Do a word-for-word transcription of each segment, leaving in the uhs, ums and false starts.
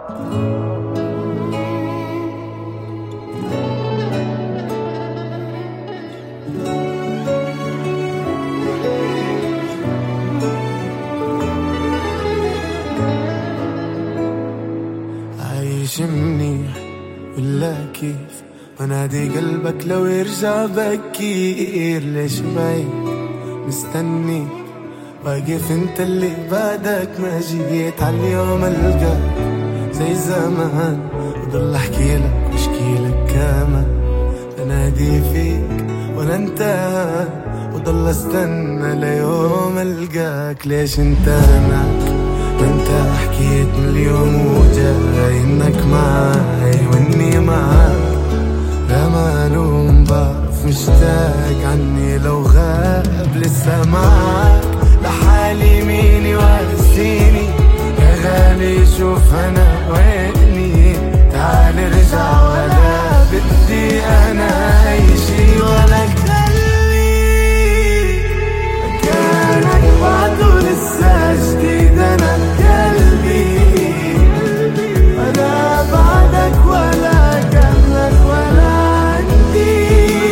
عايش منيح ولا كيف ونادي قلبك لو يرجع بكير؟ ليش بعيد مستني واقف انت اللي بعدك ما جيت عاليوم القاك زي زمان وضل احكيلك واشكيلك كمان بنادي فيك ولا انت وضل استنى ليوم القاك. ليش انت هناك انت حكيت مليون وجاي انك معاي واني معاك لا معلوم بعرف مشتاق عني لو غاب لسه معاك لحالي مين يواسيني يا غالي شوف انا ويني تعال ارجع ولا بدي انا اي شي ولا خليك مكانك بعده لسه جديد انا قلبي ولا بعدك ولا قبلك ولا عندي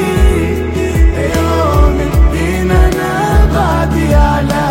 يوم الدين انا بعدي على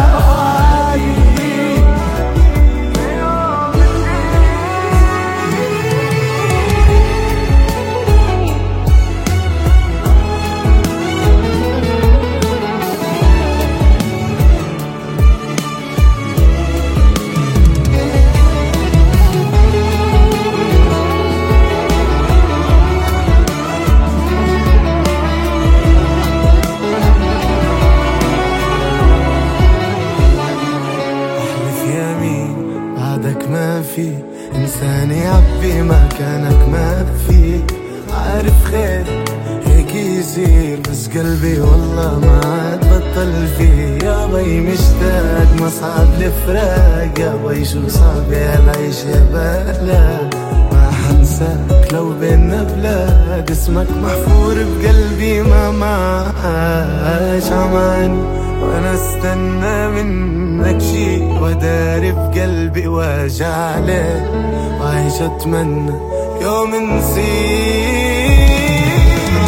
ما في إنسان يعبي مكانك ما في عارف خير هيك يصير بس قلبي والله ما عاد بطل فيه يا بي مشتاق ما صعب الفراق يا بي شو صعب العيش يا بلا ما حنساك لو بينا بلاد اسمك محفور بقلبي ما معاش عماني وانا استنى منك شي وداري بقلبي واجع لك وعايش اتمنى يوم نسيك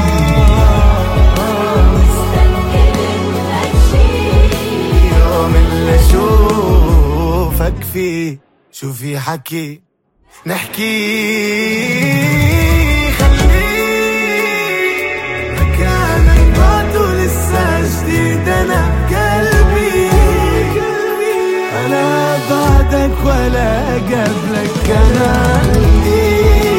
يوم اللي اشوفك فيه شو في حكي نحكي خليك مكانك بعده لسه جديد انا قلبي ولا بعدك ولا قبلك انا عندي